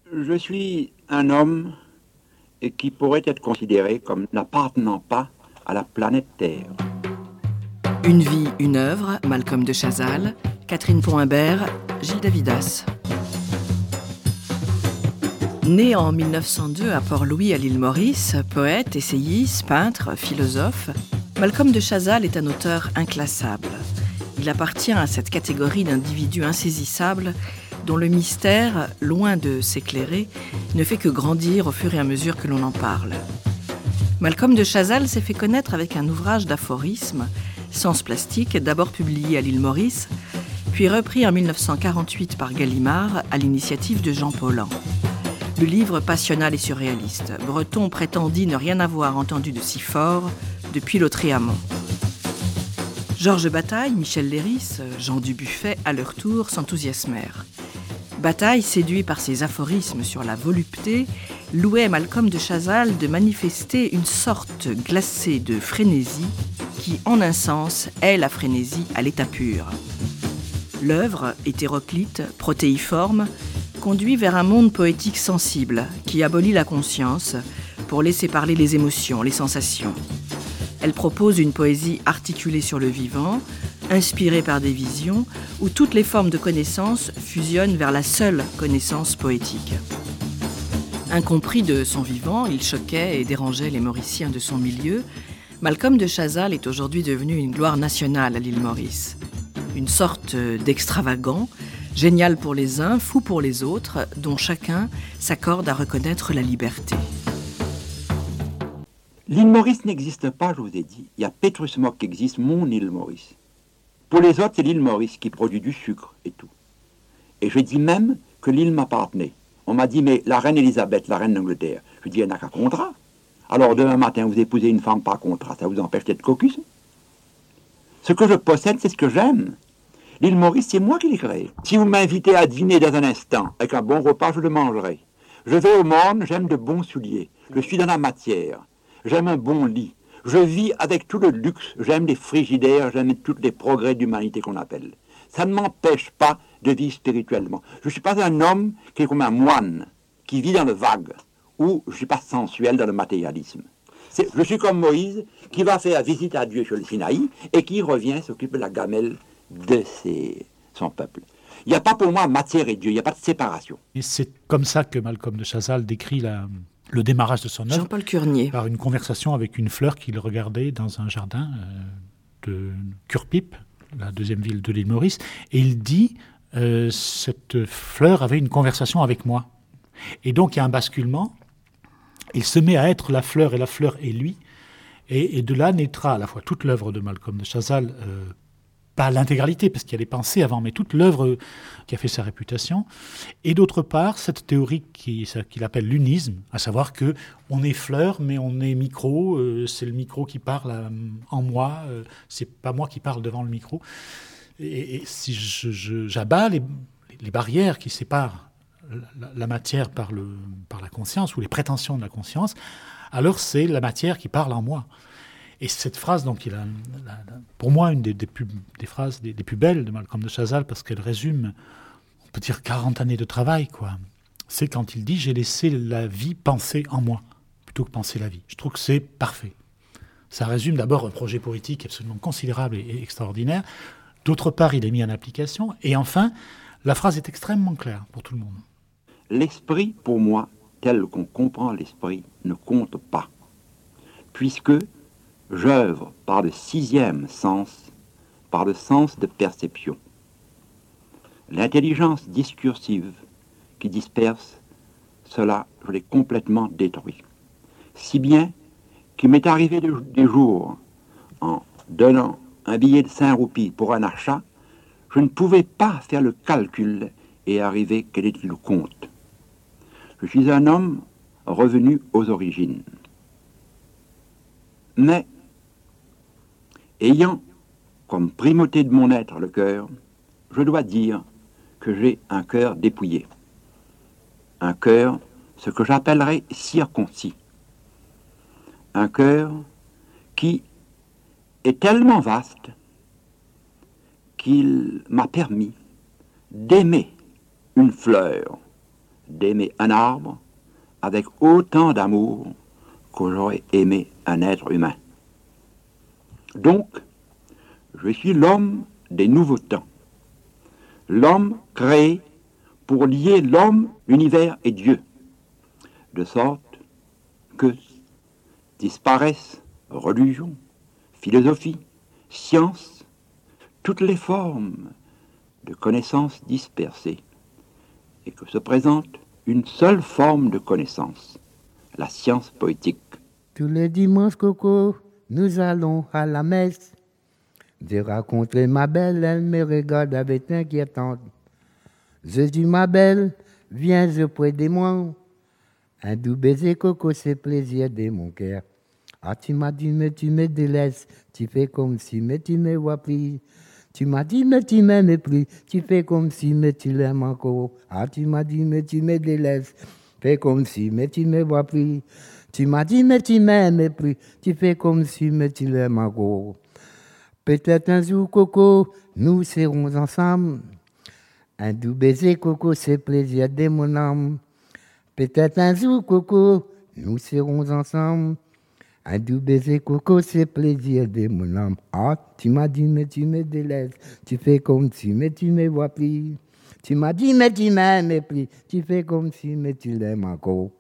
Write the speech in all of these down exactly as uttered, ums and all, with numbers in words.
Je suis un homme qui pourrait être considéré comme n'appartenant pas à la planète Terre. Une vie, une œuvre, Malcolm de Chazal, Catherine Pont-Imbert, Gilles Davidas. Né en mille neuf cent deux à Port-Louis à l'île Maurice, poète, essayiste, peintre, philosophe, Malcolm de Chazal est un auteur inclassable. Il appartient à cette catégorie d'individus insaisissables dont le mystère, loin de s'éclairer, ne fait que grandir au fur et à mesure que l'on en parle. Malcolm de Chazal s'est fait connaître avec un ouvrage d'aphorismes, Sens plastique, d'abord publié à l'île Maurice, puis repris en mille neuf cent quarante-huit par Gallimard à l'initiative de Jean Paulhan. Le livre passionnel et surréaliste, Breton prétendit ne rien avoir entendu de si fort depuis Lautréamont. Georges Bataille, Michel Léris, Jean Dubuffet, à leur tour, s'enthousiasmèrent. Bataille, séduit par ses aphorismes sur la volupté, louait Malcolm de Chazal de manifester une sorte glacée de frénésie qui, en un sens, est la frénésie à l'état pur. L'œuvre, hétéroclite, protéiforme, conduit vers un monde poétique sensible qui abolit la conscience pour laisser parler les émotions, les sensations. Elle propose une poésie articulée sur le vivant, inspirée par des visions, où toutes les formes de connaissance fusionnent vers la seule connaissance poétique. Incompris de son vivant, il choquait et dérangeait les Mauriciens de son milieu. Malcolm de Chazal est aujourd'hui devenu une gloire nationale à l'île Maurice. Une sorte d'extravagant, génial pour les uns, fou pour les autres, dont chacun s'accorde à reconnaître la liberté. L'île Maurice n'existe pas, je vous ai dit. Il y a Petrus Mock qui existe, mon île Maurice. Pour les autres, c'est l'île Maurice qui produit du sucre et tout. Et je dis même que l'île m'appartenait. On m'a dit, mais la reine Elisabeth, la reine d'Angleterre, je dis, elle n'a qu'un contrat. Alors demain matin, vous épousez une femme par contrat, ça vous empêche d'être caucus? Ce que je possède, c'est ce que j'aime. L'île Maurice, c'est moi qui l'ai créée. Si vous m'invitez à dîner dans un instant, avec un bon repas, je le mangerai. Je vais au monde, j'aime de bons souliers. Je suis dans la matière. J'aime un bon lit. Je vis avec tout le luxe. J'aime les frigidaires, j'aime tous les progrès d'humanité qu'on appelle. Ça ne m'empêche pas de vivre spirituellement. Je ne suis pas un homme qui est comme un moine, qui vit dans le vague, ou je ne suis pas sensuel dans le matérialisme. C'est, je suis comme Moïse, qui va faire visite à Dieu sur le Sinaï, et qui revient s'occuper de la gamelle de ses, son peuple. Il n'y a pas pour moi matière et Dieu, il n'y a pas de séparation. Et c'est comme ça que Malcolm de Chazal décrit la... le démarrage de son œuvre, Jean-Paul Curnier, par une conversation avec une fleur qu'il regardait dans un jardin euh, de Curpipe, la deuxième ville de l'île Maurice, et il dit euh, cette fleur avait une conversation avec moi. Et donc il y a un basculement, il se met à être la fleur et la fleur est lui, et, et de là naîtra à la fois toute l'œuvre de Malcolm de Chazal, euh, pas l'intégralité, parce qu'il y a des pensées avant, mais toute l'œuvre qui a fait sa réputation. Et d'autre part, cette théorie qui, qu'il appelle l'unisme, à savoir que on est fleur, mais on est micro, euh, c'est le micro qui parle euh, en moi, euh, c'est pas moi qui parle devant le micro. Et, et si je, je, j'abats les, les barrières qui séparent la, la matière par, le, par la conscience, ou les prétentions de la conscience, alors c'est la matière qui parle en moi. Et cette phrase, donc, il a, pour moi, une des, des, plus, des phrases des, des plus belles de Malcolm de Chazal, parce qu'elle résume, on peut dire, quarante années de travail, quoi. C'est quand il dit « j'ai laissé la vie penser en moi », plutôt que penser la vie. Je trouve que c'est parfait. Ça résume d'abord un projet poétique absolument considérable et, et extraordinaire. D'autre part, il est mis en application. Et enfin, la phrase est extrêmement claire pour tout le monde. L'esprit, pour moi, tel qu'on comprend l'esprit, ne compte pas. Puisque j'œuvre par le sixième sens, par le sens de perception. L'intelligence discursive qui disperse, cela, je l'ai complètement détruit. Si bien qu'il m'est arrivé de, des jours, en donnant un billet de cinq roupies pour un achat, je ne pouvais pas faire le calcul et arriver quel était le compte. Je suis un homme revenu aux origines. Mais ayant comme primauté de mon être le cœur, je dois dire que j'ai un cœur dépouillé. Un cœur, ce que j'appellerais circoncis. Un cœur qui est tellement vaste qu'il m'a permis d'aimer une fleur d'aimer un arbre avec autant d'amour que j'aurais aimé un être humain. Donc, je suis l'homme des nouveaux temps, l'homme créé pour lier l'homme, l'univers et Dieu, de sorte que disparaissent religion, philosophie, science, toutes les formes de connaissances dispersées, et que se présente une seule forme de connaissance, la science poétique. Tous les dimanches, Coco, nous allons à la messe. J'ai rencontré ma belle, elle me regarde avec inquiétante. Je dis, ma belle, viens auprès de moi. Un doux baiser, Coco, c'est plaisir de mon cœur. Ah, tu m'as dit, mais tu me délaisses. Tu fais comme si, mais tu me vois plus. Tu m'as dit, mais tu m'aimes plus. Tu fais comme si, mais tu l'aimes encore. Ah, tu m'as dit, mais tu me délaisses. Fais comme si, mais tu me vois plus. Tu m'as dit, mais tu m'aimes plus. Tu fais comme si, mais tu l'aimes encore. Peut-être un jour, Coco, nous serons ensemble. Un doux baiser, Coco, c'est plaisir de mon âme. Peut-être un jour, Coco, nous serons ensemble. Un doux baiser, Coco, c'est plaisir de mon âme. Ah, tu m'as dit, mais tu me délaisses. Tu fais comme si, mais tu me vois plus. Tu m'as dit, mais tu m'aimes plus. Tu fais comme si, mais tu l'aimes encore.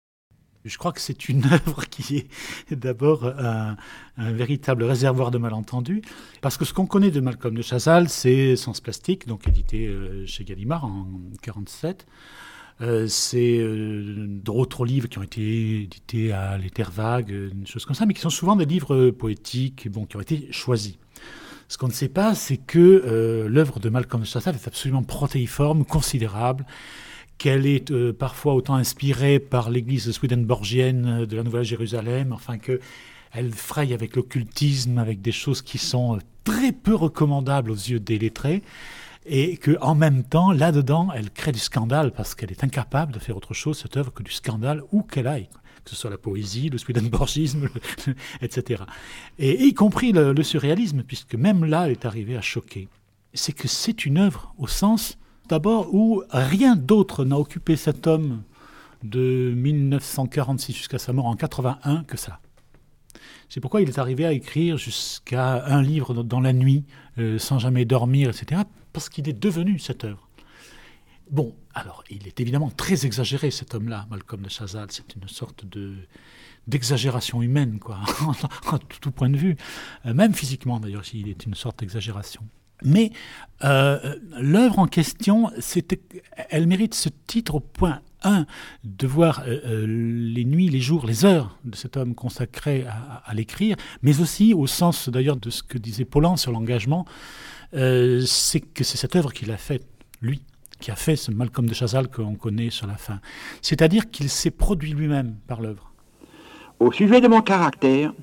Je crois que c'est une œuvre qui est d'abord un, un véritable réservoir de malentendus, parce que ce qu'on connaît de Malcolm de Chazal, c'est Sens plastique, donc édité euh, chez Gallimard en mille neuf cent quarante-sept. Euh, c'est euh, d'autres livres qui ont été édités à l'Éther-Vague, des choses comme ça, mais qui sont souvent des livres poétiques bon, qui ont été choisis. Ce qu'on ne sait pas, c'est que euh, l'œuvre de Malcolm de Chazal est absolument protéiforme, considérable, qu'elle est euh, parfois autant inspirée par l'église swedenborgienne de la Nouvelle-Jérusalem, enfin qu'elle fraye avec l'occultisme, avec des choses qui sont très peu recommandables aux yeux des lettrés, et qu'en même temps, là-dedans, elle crée du scandale, parce qu'elle est incapable de faire autre chose, cette œuvre, que du scandale, où qu'elle aille, que ce soit la poésie, le swedenborgisme, et cetera. Et, et y compris le, le surréalisme, puisque même là, elle est arrivée à choquer. C'est que c'est une œuvre au sens... D'abord, où rien d'autre n'a occupé cet homme de mille neuf cent quarante-six jusqu'à sa mort en quatre-vingt-un que ça. C'est pourquoi il est arrivé à écrire jusqu'à un livre dans la nuit, euh, sans jamais dormir, et cetera, parce qu'il est devenu cette œuvre. Bon, alors, il est évidemment très exagéré, cet homme-là, Malcolm de Chazal. C'est une sorte de, d'exagération humaine, quoi, en tout point de vue. Euh, même physiquement, d'ailleurs, il est une sorte d'exagération. Mais euh, l'œuvre en question, elle mérite ce titre au point un, de voir euh, les nuits, les jours, les heures de cet homme consacré à, à l'écrire, mais aussi au sens d'ailleurs de ce que disait Paulan sur l'engagement, euh, c'est que c'est cette œuvre qu'il a faite, lui, qui a fait ce Malcolm de Chazal qu'on connaît sur la fin. C'est-à-dire qu'il s'est produit lui-même par l'œuvre. Au sujet de mon caractère,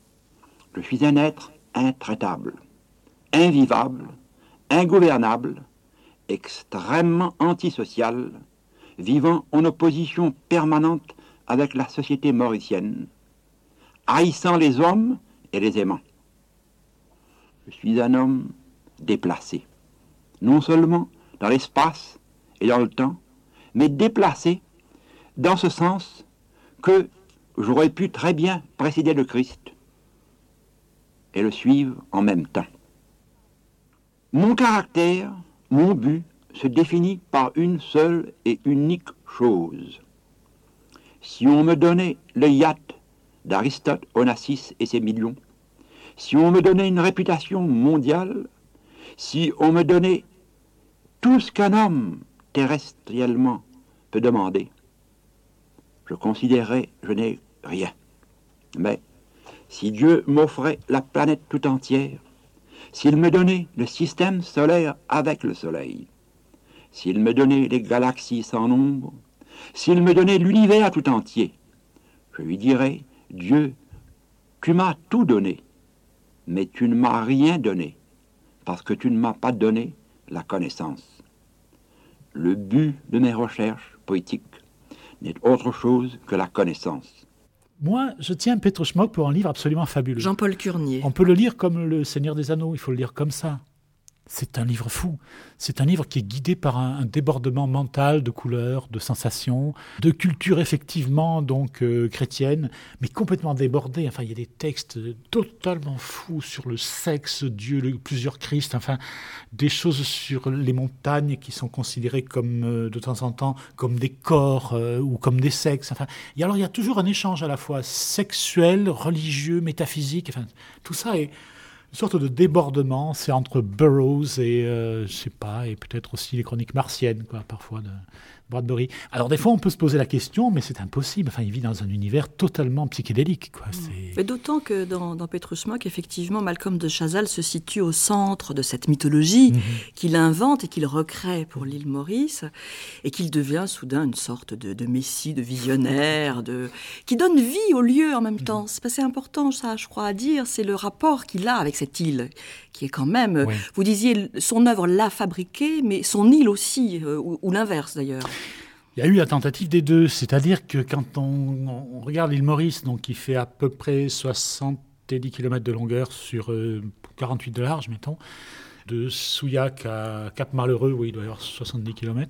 je suis un être intraitable, invivable, ingouvernable, extrêmement antisocial, vivant en opposition permanente avec la société mauricienne, haïssant les hommes et les aimant. Je suis un homme déplacé, non seulement dans l'espace et dans le temps, mais déplacé dans ce sens que j'aurais pu très bien précéder le Christ et le suivre en même temps. Mon caractère, mon but, se définit par une seule et unique chose. Si on me donnait le yacht d'Aristote, Onassis et ses millions, si on me donnait une réputation mondiale, si on me donnait tout ce qu'un homme terrestriellement peut demander, je considérerais que je n'ai rien. Mais si Dieu m'offrait la planète tout entière, s'il me donnait le système solaire avec le Soleil, s'il me donnait les galaxies sans nombre, s'il me donnait l'univers tout entier, je lui dirais, Dieu, tu m'as tout donné, mais tu ne m'as rien donné, parce que tu ne m'as pas donné la connaissance. Le but de mes recherches poétiques n'est autre chose que la connaissance. Moi, je tiens Petre Schmock pour un livre absolument fabuleux. Jean-Paul Curnier. On peut le lire comme Le Seigneur des Anneaux, il faut le lire comme ça. C'est un livre fou. C'est un livre qui est guidé par un, un débordement mental de couleurs, de sensations, de culture effectivement donc euh, chrétienne, mais complètement débordé. Enfin, il y a des textes totalement fous sur le sexe, Dieu, le, plusieurs Christ, enfin, des choses sur les montagnes qui sont considérées comme, euh, de temps en temps, comme des corps euh, ou comme des sexes. Enfin, et alors, il y a toujours un échange à la fois sexuel, religieux, métaphysique. Enfin, tout ça est une sorte de débordement, c'est entre Burroughs et, euh, je sais pas, et peut-être aussi les chroniques martiennes, quoi, parfois, de Bradbury. Alors, des fois, on peut se poser la question, mais c'est impossible. Enfin, il vit dans un univers totalement psychédélique, quoi. C'est... Et d'autant que dans, dans Petrus Mock, effectivement, Malcolm de Chazal se situe au centre de cette mythologie mm-hmm. qu'il invente et qu'il recrée pour l'île Maurice, et qu'il devient soudain une sorte de, de messie, de visionnaire, de... qui donne vie au lieu en même temps. C'est, c'est important, ça, je crois, à dire. C'est le rapport qu'il a avec cette île, qui est quand même, oui. Vous disiez, son œuvre l'a fabriquée, mais son île aussi, euh, ou, ou l'inverse d'ailleurs. Il y a eu la tentative des deux, c'est-à-dire que quand on, on regarde l'île Maurice, donc qui fait à peu près soixante-dix kilomètres de longueur sur euh, quarante-huit de large, mettons, de Souillac à Cap-Malheureux, oui, il doit y avoir soixante-dix kilomètres,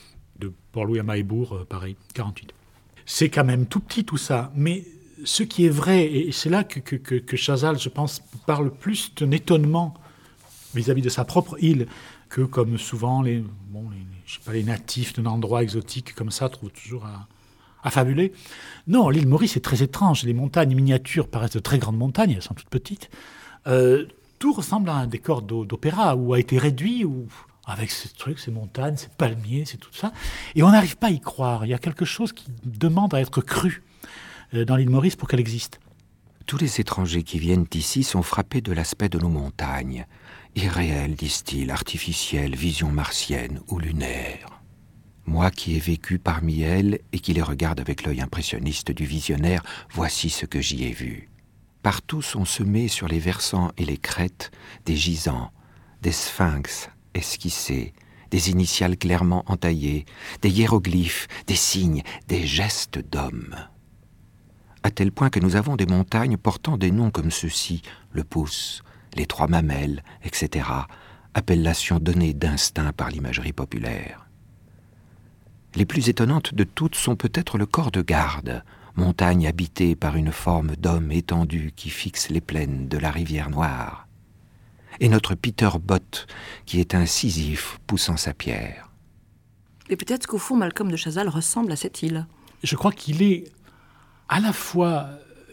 de Port-Louis à Mahébourg, euh, pareil, quarante-huit. C'est quand même tout petit tout ça, mais ce qui est vrai, et c'est là que, que, que Chazal, je pense, parle plus d'un étonnement vis-à-vis de sa propre île, que comme souvent les, bon, les, je sais pas, les natifs d'un endroit exotique comme ça trouvent toujours à, à fabuler. Non, l'île Maurice est très étrange. Les montagnes miniatures paraissent de très grandes montagnes, elles sont toutes petites. Euh, tout ressemble à un décor d'opéra où a été réduit, où, avec ces trucs, ces montagnes, ces palmiers, c'est tout ça. Et on n'arrive pas à y croire. Il y a quelque chose qui demande à être cru euh, dans l'île Maurice pour qu'elle existe. Tous les étrangers qui viennent ici sont frappés de l'aspect de nos montagnes. Irréel, disent-ils, artificiel, vision martienne ou lunaire. Moi qui ai vécu parmi elles et qui les regarde avec l'œil impressionniste du visionnaire, voici ce que j'y ai vu. Partout sont semés sur les versants et les crêtes des gisants, des sphinx esquissés, des initiales clairement entaillées, des hiéroglyphes, des signes, des gestes d'hommes. À tel point que nous avons des montagnes portant des noms comme ceux-ci, le pouce, les trois mamelles, et cetera, appellations données d'instinct par l'imagerie populaire. Les plus étonnantes de toutes sont peut-être le corps de garde, montagne habitée par une forme d'homme étendu qui fixe les plaines de la rivière Noire, et notre Peter Bott, qui est un Sisyphe poussant sa pierre. Et peut-être qu'au fond, Malcolm de Chazal ressemble à cette île. Je crois qu'il est à la fois...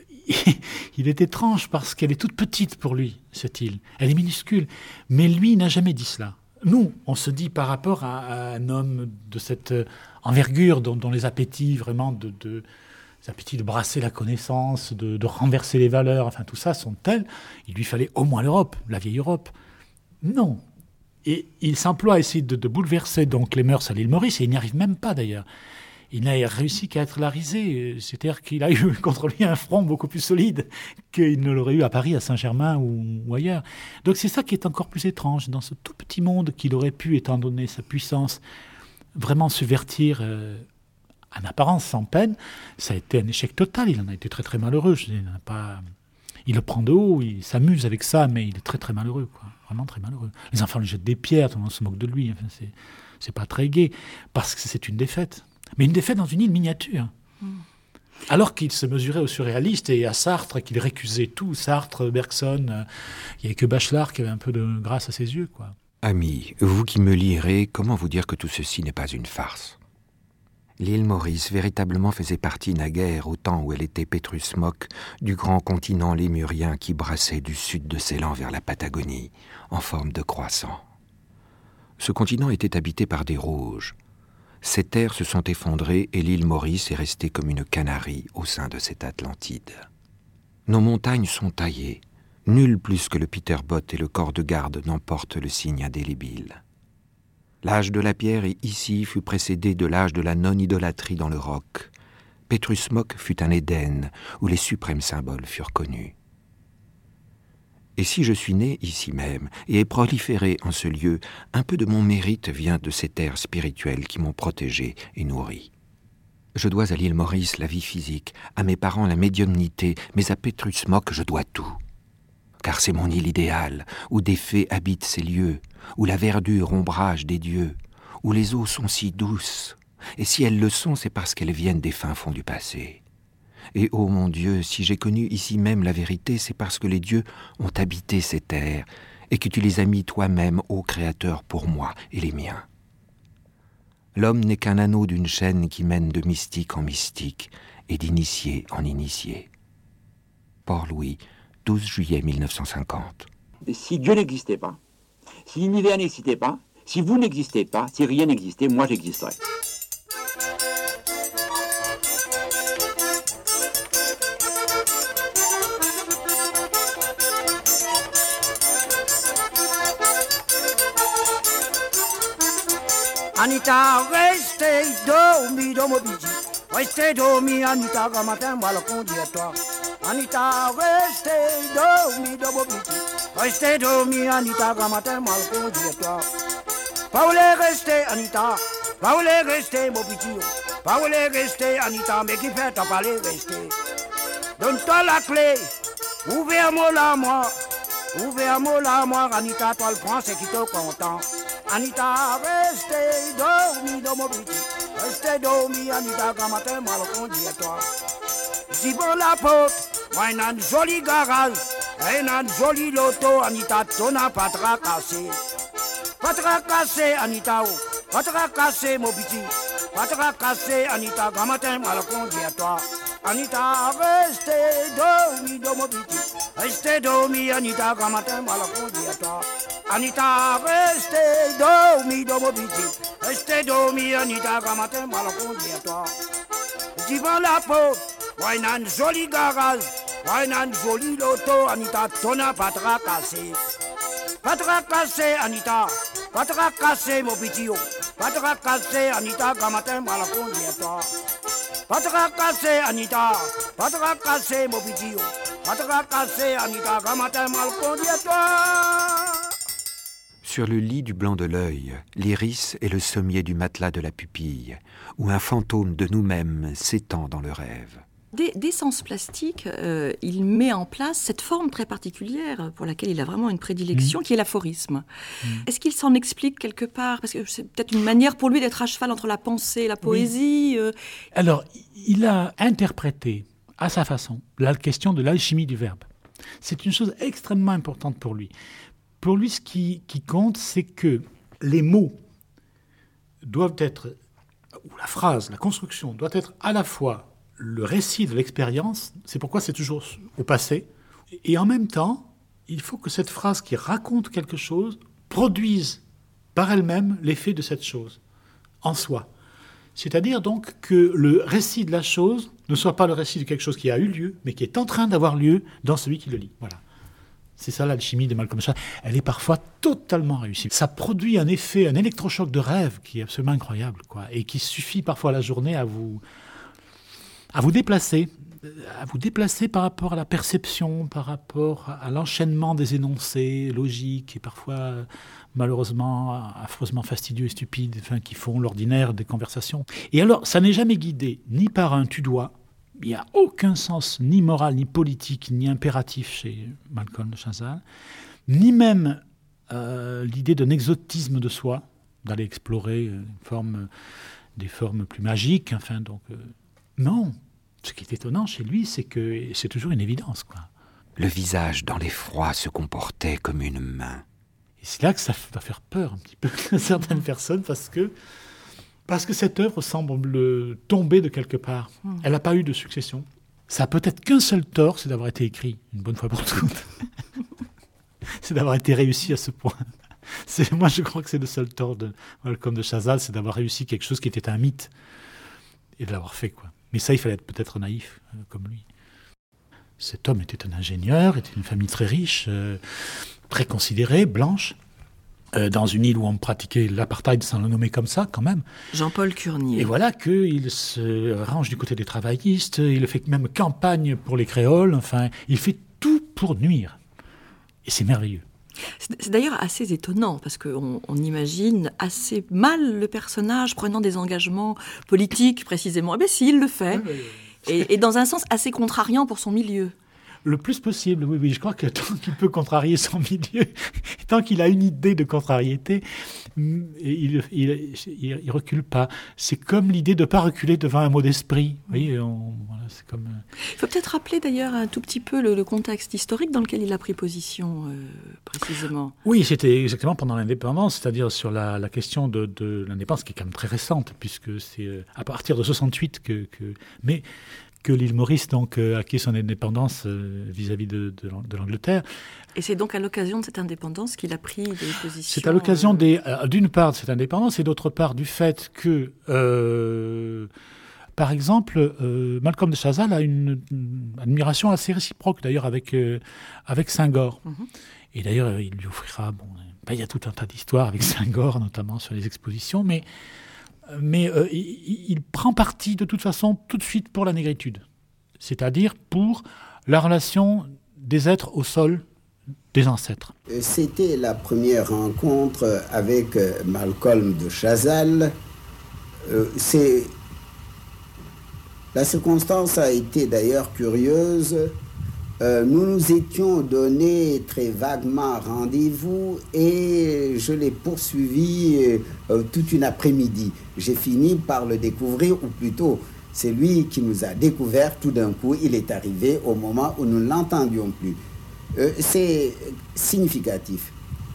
Il est étrange parce qu'elle est toute petite pour lui, cette île. Elle est minuscule. Mais lui n'a jamais dit cela. Nous, on se dit par rapport à, à un homme de cette envergure dont, dont les appétits vraiment de, de, les appétits de brasser la connaissance, de, de renverser les valeurs, enfin tout ça sont tels, il lui fallait au moins l'Europe, la vieille Europe. Non. Et il s'emploie à essayer de, de bouleverser donc les mœurs à l'île Maurice, et il n'y arrive même pas d'ailleurs. Il n'a réussi qu'à être la risée, c'est-à-dire qu'il a eu contre lui un front beaucoup plus solide qu'il ne l'aurait eu à Paris, à Saint-Germain ou, ou ailleurs. Donc c'est ça qui est encore plus étrange, dans ce tout petit monde qu'il aurait pu, étant donné sa puissance, vraiment subvertir euh, en apparence sans peine. Ça a été un échec total, il en a été très très malheureux. Je dis, il, n'a pas... il le prend de haut, il s'amuse avec ça, mais il est très très malheureux, quoi. Vraiment très malheureux. Les enfants lui jettent des pierres, tout le monde se moque de lui, enfin, c'est, c'est pas très gai, parce que c'est une défaite. Mais une défaite dans une île miniature. Mmh. Alors qu'il se mesurait au surréaliste et à Sartre, qu'il récusait tout, Sartre, Bergson, euh, il n'y avait que Bachelard qui avait un peu de grâce à ses yeux, quoi. Ami, vous qui me lirez, comment vous dire que tout ceci n'est pas une farce ? L'île Maurice véritablement faisait partie naguère, au temps où elle était Petrus Mock, du grand continent lémurien qui brassait du sud de Ceylan vers la Patagonie, en forme de croissant. Ce continent était habité par des rouges. Ces terres se sont effondrées et l'île Maurice est restée comme une canarie au sein de cette Atlantide. Nos montagnes sont taillées. Nul plus que le Peter Bott et le corps de garde n'emporte le signe indélébile. L'âge de la pierre ici fut précédé de l'âge de la non-idolâtrie dans le roc. Petrus Mock fut un Éden où les suprêmes symboles furent connus. Et si je suis né ici même et ai proliféré en ce lieu, un peu de mon mérite vient de ces terres spirituelles qui m'ont protégé et nourri. Je dois à l'île Maurice la vie physique, à mes parents la médiumnité, mais à Petrus Mock je dois tout. car c'est mon île idéale, où des fées habitent ces lieux, où la verdure ombrage des dieux, où les eaux sont si douces, et si elles le sont, c'est parce qu'elles viennent des fins fonds du passé. Et ô mon Dieu, si j'ai connu ici même la vérité, c'est parce que les dieux ont habité ces terres, et que tu les as mis toi-même, ô Créateur, pour moi et les miens. L'homme n'est qu'un anneau d'une chaîne qui mène de mystique en mystique et d'initié en initié. Port-Louis, douze juillet mille neuf cent cinquante. Si Dieu n'existait pas, si l'univers n'existait pas, si vous n'existez pas, si rien n'existait, moi j'existerais. Anita, restez dormi dans mon bidji. Restez dormi, Anita, quand matin, moi le conduit à toi. Anita, restez dormi dans mon bidji. Restez dormi, Anita, quand matin, moi le conduit à toi. Pas où les rester, Anita. Pas où les rester, mon bidji. Pas où les rester, Anita, mais qui fait t'en parler, rester. Donne-toi la clé. Ouvre-moi la moi. Ouvre-moi la moi, Anita, toi le prends, c'est qui te content. Anita, restez dormi dans mon petit. Restez dormi, Anita, quand matin, moi le conduit à toi. Si bon la porte, moi il a une jolie garage, il a une jolie loto, Anita, ton n'a pas tracassé. Pas tracassé, Anita, oh, pas tracassé, mon petit. Pas tracassé, Anita, quand matin, moi le conduit à toi. Anita, restez dormi dans mon petit. Restez dormi, Anita, quand matin, moi le conduit à toi. Anita, restez dormi dans mon biti. Restez dormi, Anita, quand matin, moi le conduit à toi. Devant la porte, moi il a une jolie garage, moi il a une jolie loto, Anita, ton n'a pas tracassé. Pas tracassé, Anita, pas tracassé, mon petit, pas tracassé, Anita, quand matin, moi le conduit à toi. Pas tracassé, Anita, pas tracassé, mon petit, pas tracassé, Anita, quand matin, moi le conduit à toi. Sur le lit du blanc de l'œil, l'iris est le sommier du matelas de la pupille, où un fantôme de nous-mêmes s'étend dans le rêve. Dès, dès Sens Plastique, euh, il met en place cette forme très particulière pour laquelle il a vraiment une prédilection, mmh. qui est l'aphorisme. Mmh. Est-ce qu'il s'en explique quelque part ? Parce que c'est peut-être une manière pour lui d'être à cheval entre la pensée et la poésie. Oui. Euh... Alors, il a interprété à sa façon la question de l'alchimie du verbe. C'est une chose extrêmement importante pour lui. Pour lui, ce qui, qui compte, c'est que les mots doivent être, ou la phrase, la construction, doit être à la fois le récit de l'expérience, c'est pourquoi c'est toujours au passé, et en même temps, il faut que cette phrase qui raconte quelque chose produise par elle-même l'effet de cette chose, en soi. C'est-à-dire donc que le récit de la chose ne soit pas le récit de quelque chose qui a eu lieu, mais qui est en train d'avoir lieu dans celui qui le lit. Voilà. C'est ça l'alchimie de Malcolm Chazal. Elle est parfois totalement réussie. Ça produit un effet, un électrochoc de rêve qui est absolument incroyable, quoi, et qui suffit parfois la journée à vous, à vous déplacer, à vous déplacer par rapport à la perception, par rapport à l'enchaînement des énoncés logiques et parfois, malheureusement, affreusement fastidieux et stupides, enfin, qui font l'ordinaire des conversations. Et alors, ça n'est jamais guidé ni par un tu-dois. Il n'y a aucun sens ni moral, ni politique, ni impératif chez Malcolm Chazal, ni même euh, l'idée d'un exotisme de soi, d'aller explorer une forme, des formes plus magiques. Enfin, donc, euh, non, ce qui est étonnant chez lui, c'est que c'est toujours une évidence, quoi. Le visage dans l'effroi se comportait comme une main. Et c'est là que ça va faire peur un petit peu à certaines personnes, parce que Parce que cette œuvre semble tomber de quelque part. Mmh. Elle n'a pas eu de succession. Ça a peut-être qu'un seul tort, c'est d'avoir été écrit, une bonne fois pour toutes. C'est d'avoir été réussi à ce point. C'est, moi, je crois que c'est le seul tort de Malcolm de Chazal, c'est d'avoir réussi quelque chose qui était un mythe. Et de l'avoir fait, quoi. Mais ça, il fallait être peut-être naïf, euh, comme lui. Cet homme était un ingénieur, était une famille très riche, euh, très considérée, blanche. Euh, dans une île où on pratiquait l'apartheid, sans le nommer comme ça, quand même. Jean-Paul Curnier. Et voilà qu'il se range du côté des travaillistes, il fait même campagne pour les créoles, enfin, il fait tout pour nuire. Et c'est merveilleux. C'est, c'est d'ailleurs assez étonnant, parce qu'on on imagine assez mal le personnage prenant des engagements politiques, précisément. Eh bien si, il le fait. Oui, oui, oui. Et, et dans un sens assez contrariant pour son milieu. Le plus possible, oui, oui. Je crois que tant qu'il peut contrarier son milieu, tant qu'il a une idée de contrariété, il il, il, il recule pas. C'est comme l'idée de ne pas reculer devant un mot d'esprit. Vous voyez, on, voilà, c'est comme... Il faut peut-être rappeler d'ailleurs un tout petit peu le, le contexte historique dans lequel il a pris position, euh, précisément. Oui, c'était exactement pendant l'indépendance, c'est-à-dire sur la, la question de, de l'indépendance, qui est quand même très récente, puisque c'est à partir de soixante-huit que... que mais que l'île Maurice donc euh, acquis son indépendance euh, vis-à-vis de, de, de l'Angleterre. Et c'est donc à l'occasion de cette indépendance qu'il a pris des positions. C'est à l'occasion des, euh, d'une part de cette indépendance et d'autre part du fait que, euh, par exemple, euh, Malcolm de Chazal a une, une admiration assez réciproque d'ailleurs avec euh, avec Senghor. Mm-hmm. Et d'ailleurs, il lui offrira. Bon, ben, il y a tout un tas d'histoires avec Senghor, notamment sur les expositions, mais Mais euh, il, il prend parti de toute façon tout de suite pour la négritude, c'est-à-dire pour la relation des êtres au sol des ancêtres. C'était la première rencontre avec Malcolm de Chazal. Euh, c'est... La circonstance a été d'ailleurs curieuse. Euh, nous nous étions donné très vaguement rendez-vous et je l'ai poursuivi euh, toute une après-midi. J'ai fini par le découvrir, ou plutôt, c'est lui qui nous a découvert. Tout d'un coup, il est arrivé au moment où nous ne l'entendions plus. Euh, c'est significatif.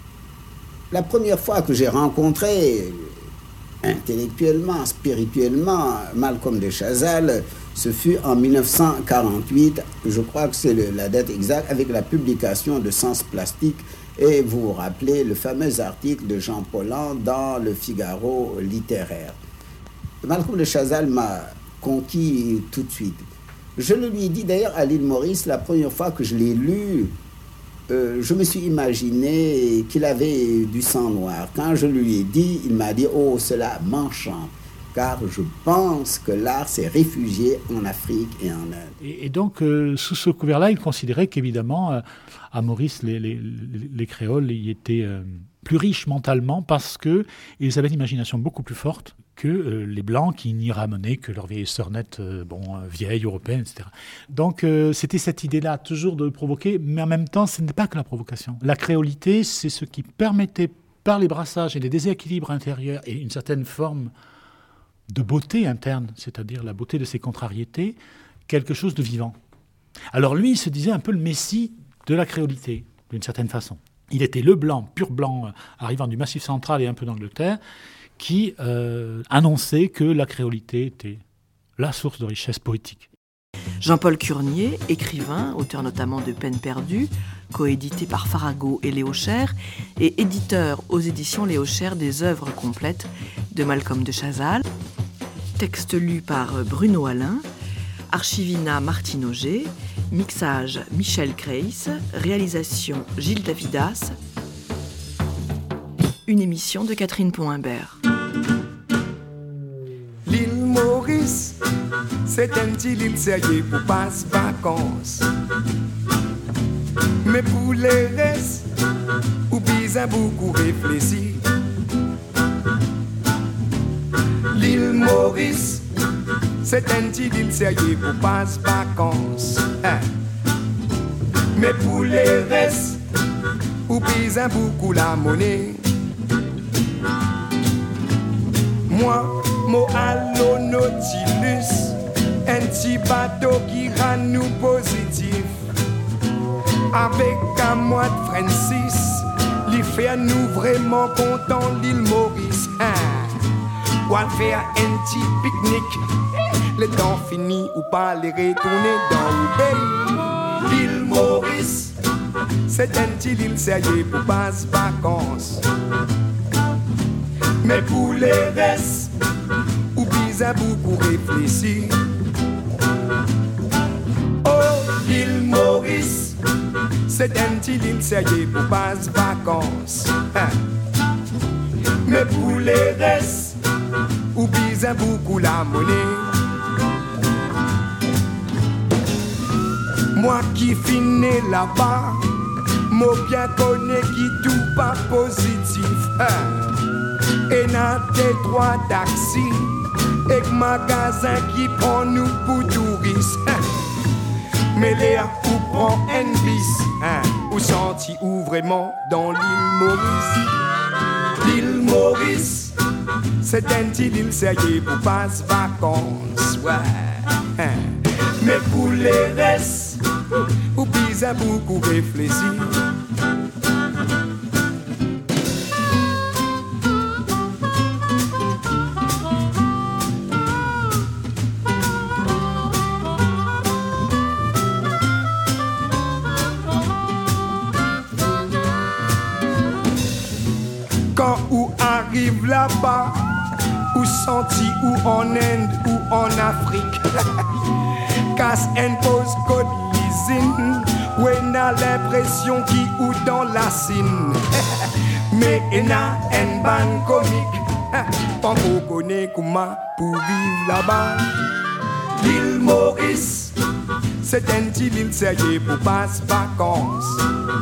La première fois que j'ai rencontré intellectuellement, spirituellement, Malcolm de Chazal, ce fut en mille neuf cent quarante-huit, je crois que c'est le, la date exacte, avec la publication de Sens Plastique. Et vous vous rappelez le fameux article de Jean Paulhan dans le Figaro littéraire. Malcolm de Chazal m'a conquis tout de suite. Je le lui ai dit d'ailleurs à l'île Maurice, la première fois que je l'ai lu, euh, je me suis imaginé qu'il avait du sang noir. Quand je lui ai dit, il m'a dit « Oh, cela m'enchante ». Car je pense que l'art s'est réfugié en Afrique et en Inde. Et, et donc, euh, sous ce couvert-là, il considérait qu'évidemment, euh, à Maurice, les, les, les créoles y étaient euh, plus riches mentalement parce qu'ils avaient une imagination beaucoup plus forte que euh, les Blancs qui n'y ramenaient que leurs vieilles sœurnettes, euh, bon, euh, vieilles, européennes, et cetera. Donc, euh, c'était cette idée-là, toujours de provoquer, mais en même temps, ce n'est pas que la provocation. La créolité, c'est ce qui permettait, par les brassages et les déséquilibres intérieurs et une certaine forme de beauté interne, c'est-à-dire la beauté de ses contrariétés, quelque chose de vivant. Alors lui, il se disait un peu le messie de la créolité, d'une certaine façon. Il était le blanc, pur blanc, euh, arrivant du Massif central et un peu d'Angleterre, qui euh, annonçait que la créolité était la source de richesse poétique. Jean-Paul Curnier, écrivain, auteur notamment de Peine perdue, coédité par Farago et Léo Cher, et éditeur aux éditions Léo Cher des œuvres complètes de Malcolm de Chazal. Texte lu par Bruno Alain, archivina Martine Auger, mixage Michel Kreis, réalisation Gilles Davidas, une émission de Catherine Pont-Imbert. L'île Maurice, c'est un petit île sérieux pour passer vacances. Mais pour les restes, ou bien beaucoup réfléchir. L'île Maurice, c'est un petit île sérieux pour passer vacances. Hein. Mais pour les restes, ou bien beaucoup la monnaie. Moi, mo allo Nautilus, un petit bateau qui rend nous positif. Avec un mois de Francis, l'y fait nous vraiment content l'île Maurice. Hein. Ou à faire un petit pique-nique, le temps fini ou pas les retourner dans le pays. L'île Maurice, c'est un petit île sérieux pour passer vacances. Mais pour les restes, ou bien beaucoup réfléchir. Oh, l'île Maurice, c'est un petit île sérieux pour passer vacances. Hein. Mais pour les restes, ou bien beaucoup la monnaie. Moi qui finis là-bas, moi bien connais qui tout pas positif. Hein. Et n'a des trois taxis et magasin qui prend nous pour touristes. Mais les pour prend un bis, hein, ou senti ou vraiment dans l'île Maurice. L'île Maurice, c'est un petit île sérieux pour passer vacances, ouais. Hein. Mais pour les restes, ou puis à beaucoup réfléchir. Quand ou arrive là-bas, ou senti ou en Inde ou en Afrique, casse une pause code l'usine, où on a l'impression qui ou dans la cine. Mais on a une bande comique, pas qu'on connaît comment pour vivre là-bas. L'île Maurice, c'est un petit île sérieux pour passer vacances.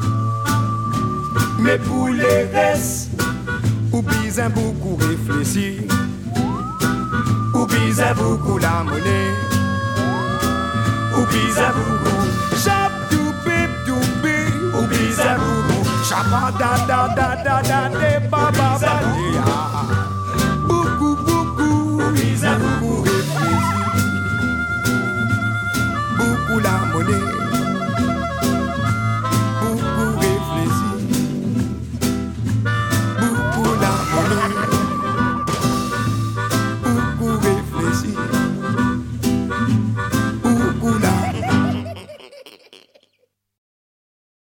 Mais pour les restes, ou bien beaucoup réfléchir, ou bien beaucoup la monnaie, ou bien beaucoup chap tout bip tout bip, ou bien beaucoup chapa da da da da da de baba badia, beaucoup beaucoup, ou bien beaucoup réfléchir, beaucoup la monnaie.